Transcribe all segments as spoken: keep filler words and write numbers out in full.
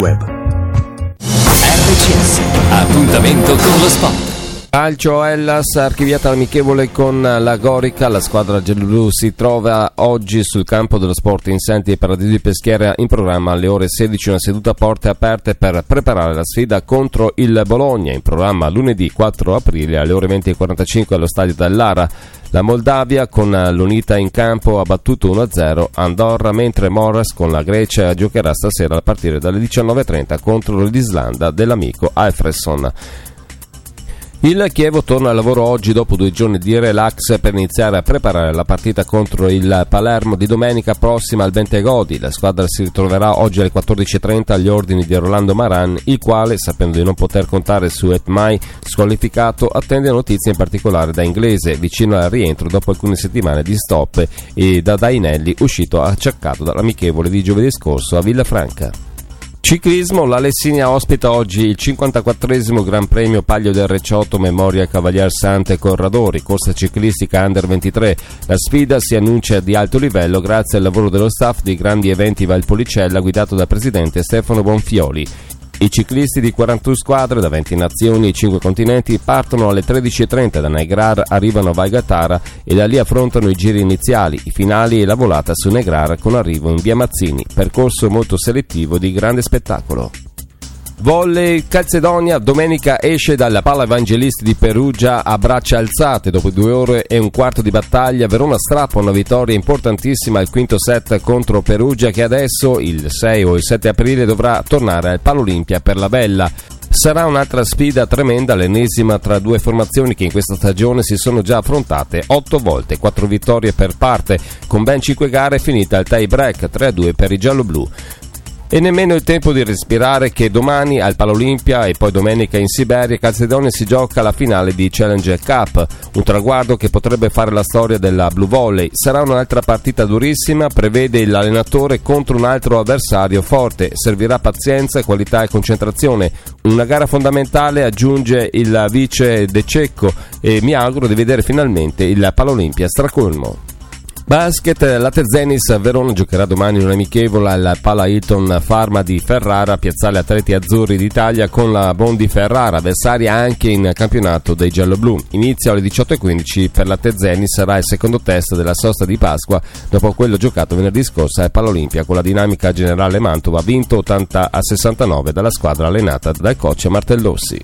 web. R C S, appuntamento con lo sport. Calcio Hellas, archiviata l'amichevole con la Gorica. La squadra gialloblu si trova oggi sul campo dello Sporting Senti e Paradiso di Peschiera. In programma alle ore sedici una seduta a porte aperte per preparare la sfida contro il Bologna. In programma lunedì quattro aprile alle ore venti e quarantacinque allo stadio dell'Ara. La Moldavia con l'Unita in campo ha battuto uno a zero Andorra, mentre Morris con la Grecia giocherà stasera a partire dalle diciannove e trenta contro l'Islanda dell'amico Alfredson. Il Chievo torna al lavoro oggi dopo due giorni di relax per iniziare a preparare la partita contro il Palermo di domenica prossima al Bentegodi. La squadra si ritroverà oggi alle quattordici e trenta agli ordini di Rolando Maran, il quale, sapendo di non poter contare su Etmai squalificato, attende notizie in particolare da Inglese, vicino al rientro dopo alcune settimane di stop, e da Dainelli, uscito acciaccato dall'amichevole di giovedì scorso a Villafranca. Ciclismo, la Lessinia ospita oggi il cinquantaquattresimo Gran Premio Paglio del Recioto Memoria Cavalier Sante Corradori, corsa ciclistica under ventitré. La sfida si annuncia di alto livello grazie al lavoro dello staff di Grandi Eventi Valpolicella guidato dal presidente Stefano Bonfioli. I ciclisti di quarantuno squadre da venti nazioni e cinque continenti partono alle tredici e trenta da Negrar, arrivano a Valgatara e da lì affrontano i giri iniziali, i finali e la volata su Negrar con arrivo in via Mazzini, percorso molto selettivo di grande spettacolo. Volley Calzedonia, domenica esce dalla Palla Evangelisti di Perugia a braccia alzate. Dopo due ore e un quarto di battaglia, Verona strappa una vittoria importantissima al quinto set contro Perugia, che adesso, il sei o il sette aprile, dovrà tornare al Palo Olimpia per la Bella. Sarà un'altra sfida tremenda, l'ennesima tra due formazioni che in questa stagione si sono già affrontate otto volte, quattro vittorie per parte, con ben cinque gare finita al tie break, tre a due per i gialloblu. E nemmeno il tempo di respirare, che domani al Palo Olimpia e poi domenica in Siberia Calzedonia si gioca la finale di Challenger Cup, un traguardo che potrebbe fare la storia della Blue Volley. Sarà un'altra partita durissima, prevede l'allenatore, contro un altro avversario forte. Servirà pazienza, qualità e concentrazione. Una gara fondamentale, aggiunge il vice De Cecco, e mi auguro di vedere finalmente il Palo Olimpia stracolmo. Basket, la Tezenis Verona giocherà domani un amichevole al Pala Hilton Pharma di Ferrara, piazzale atleti azzurri d'Italia con la Bondi Ferrara, avversaria anche in campionato dei gialloblu. Inizio alle diciotto e quindici per la Tezenis, sarà il secondo test della sosta di Pasqua dopo quello giocato venerdì scorso al Palo Olimpia con la Dinamica Generale Mantova, vinto ottanta a sessantanove dalla squadra allenata dal coach Martellossi.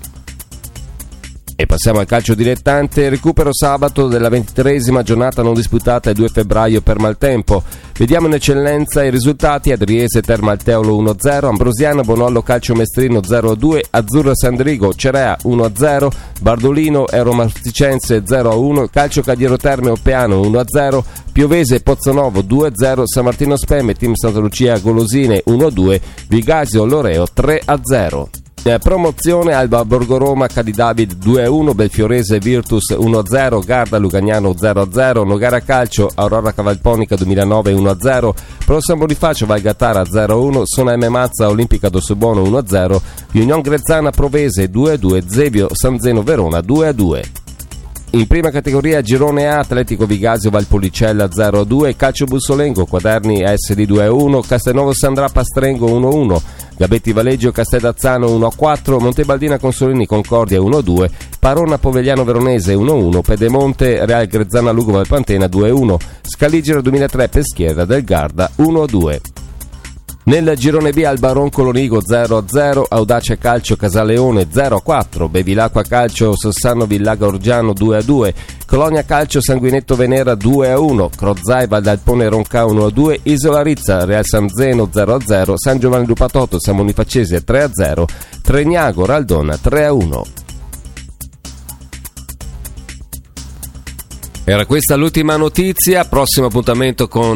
E passiamo al calcio dilettante, recupero sabato della ventitreesima giornata non disputata il due febbraio per maltempo. Vediamo in eccellenza i risultati: Adriese Termalteolo uno a zero, Ambrosiano Bonollo Calcio Mestrino zero a due, Azzurra Sandrigo Cerea uno a zero, Bardolino Eromasticense zero a uno, Calcio Cagliero Terme Oppeano uno a zero, Piovese Pozzonovo due a zero, San Martino Spemme Team Santa Lucia Golosine uno a due, Vigasio Loreo tre a zero. Promozione Alba Borgoroma Cadidavid due a uno, Belfiorese Virtus uno a zero, Garda Lugagnano zero a zero, Nogara Calcio Aurora Cavalponica duemilanove uno a zero, Pro San Bonifacio Valgatara zero a uno, Sona M Mazza Olimpica Dossobuono uno a zero, Union Grezzana Provese due a due, Zevio San Zeno Verona due a due. In prima categoria Girone A, Atletico Vigasio Valpolicella zero a due, Calcio Bussolengo Quaderni S D due a uno, Castelnuovo Sandra Pastrengo uno a uno, Gabetti Valeggio Castellazzano uno a quattro, Montebaldina Consolini Concordia uno a due, Parona Povegliano Veronese uno a uno, Pedemonte Real Grezzana Lugo Valpantena due a uno, Scaligera duemilatré Peschiera del Garda uno a due. Nel girone B Alba Roncolonigo zero a zero, Audace Calcio Casaleone zero a quattro, Bevilacqua Calcio Sossano Villaga Orgiano due a due, Colonia Calcio Sanguinetto Venera due a uno, Crozai Valdalpone Ronca uno a due, Isola Rizza Real San Zeno zero a zero, San Giovanni Lupatotto San Bonifacese tre a zero, Tregnago Raldona tre a uno. Era questa l'ultima notizia, prossimo appuntamento con